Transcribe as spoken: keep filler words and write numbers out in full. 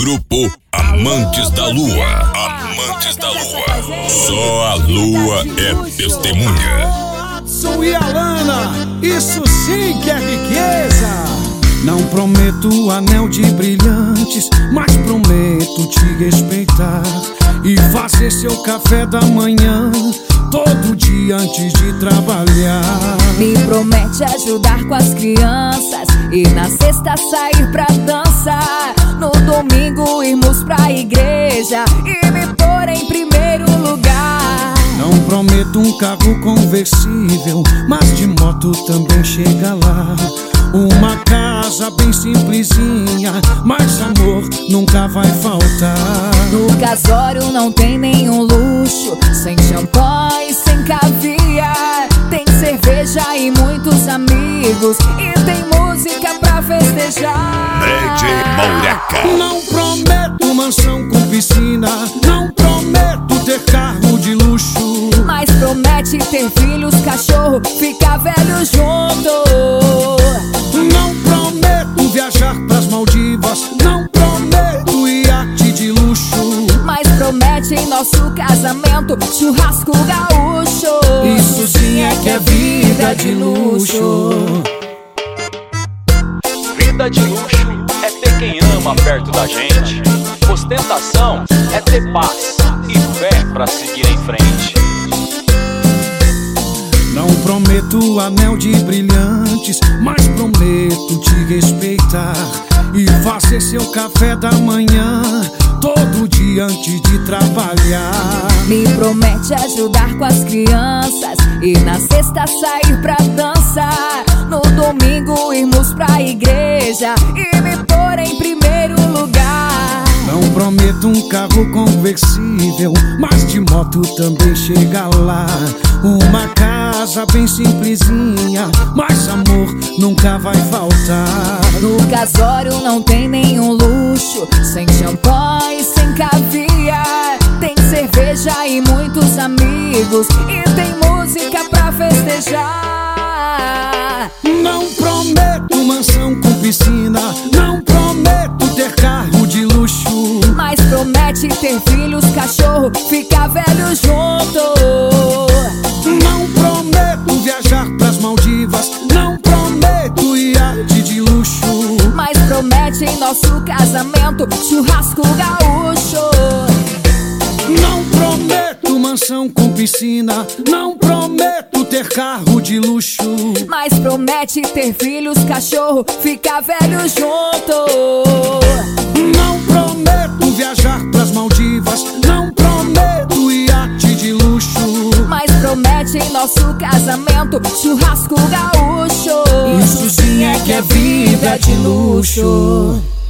Grupo Amantes da Lua. Amantes da Lua. Só a lua é testemunha. Adson e Alana, isso sim que é riqueza. Não prometo anel de brilhantes, mas prometo te respeitar e fazer seu café da manhã todo dia antes de trabalhar. Me promete ajudar com as crianças e na sexta sair pra dançar, no domingo irmos pra igreja e me pôr em primeiro lugar. Não prometo um carro conversível, mas de moto também chega lá. Uma casa bem simplesinha, mas amor nunca vai faltar. No casório não tem nenhum luxo, sem champanhe, sem caviar. Tem cerveja e muitos amigos, e tem música pra festejar. D J Maureca. Não prometo mansão com piscina, não prometo ter carro de luxo, mas promete ter filhos, cachorro, ficar velho junto. Não prometo viajar pras Maldivas, não prometo iate de luxo, mas promete em nosso casamento churrasco gaúcho. Isso sim é que é vida de luxo. Vida de luxo é ter quem ama perto da gente. Ostentação é ter paz e fé pra seguir em frente. Não prometo anel de brilhantes, mas prometo te respeitar e fazer seu café da manhã todo dia antes de trabalhar. Me promete ajudar com as crianças e na sexta sair pra dançar, no domingo irmos pra igreja e me pôr em primeiro lugar. Não prometo um carro conversível, mas de moto também chega lá. Uma casa bem simplesinha, mas amor nunca vai faltar. No casório não tem nenhum luxo, sem champanhe, sem caviar. Tem cerveja e muitos amigos, e tem música pra festejar. Não prometo mansão com piscina, não prometo ter carro de luxo, mas promete ter filhos, cachorro, ficar velho junto. Não prometo viajar pras Maldivas, não prometo iate de luxo, mas promete em nosso casamento churrasco gaúcho. Não prometo mansão com piscina, não prometo ter carro de luxo, mas promete ter filhos, cachorro, ficar velho junto. Não prometo viajar pras Maldivas, não prometo iate de luxo, mas promete em nosso casamento churrasco gaúcho. Isso sim é que é vida de luxo.